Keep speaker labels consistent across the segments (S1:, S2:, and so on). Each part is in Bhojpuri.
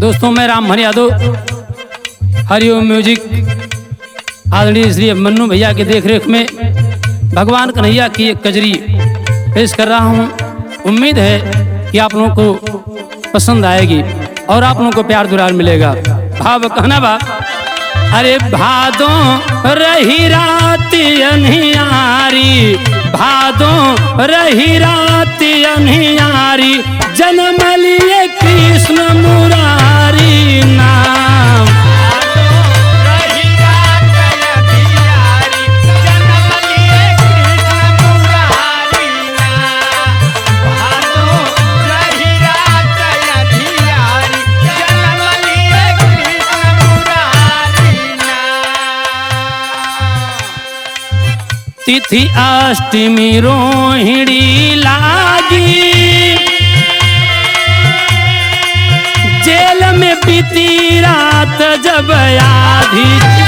S1: दोस्तों मैं राम यादव, हरिओम म्यूजिक आदरणीय श्री मन्नू भैया के देखरेख में भगवान कन्हैया की एक कजरी पेश कर रहा हूँ। उम्मीद है कि आप लोगों को पसंद आएगी और आप लोगों को प्यार दुलार मिलेगा। भाव कहना बा, अरे भादो रही रात अनहियारी, भादो रही रात अनहियारी, जन्म लिए कृष्ण मुरारी नाम। तिथि अष्टमी रोहिणी लागी, जेल में बीती रात जब आधी,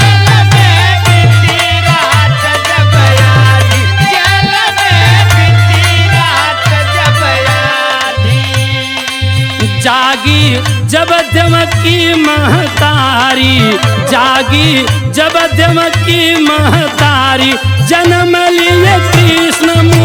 S1: जागी जब धमकी महतारी, जागी जब धमकी महतारी, जन्म लिए कृष्ण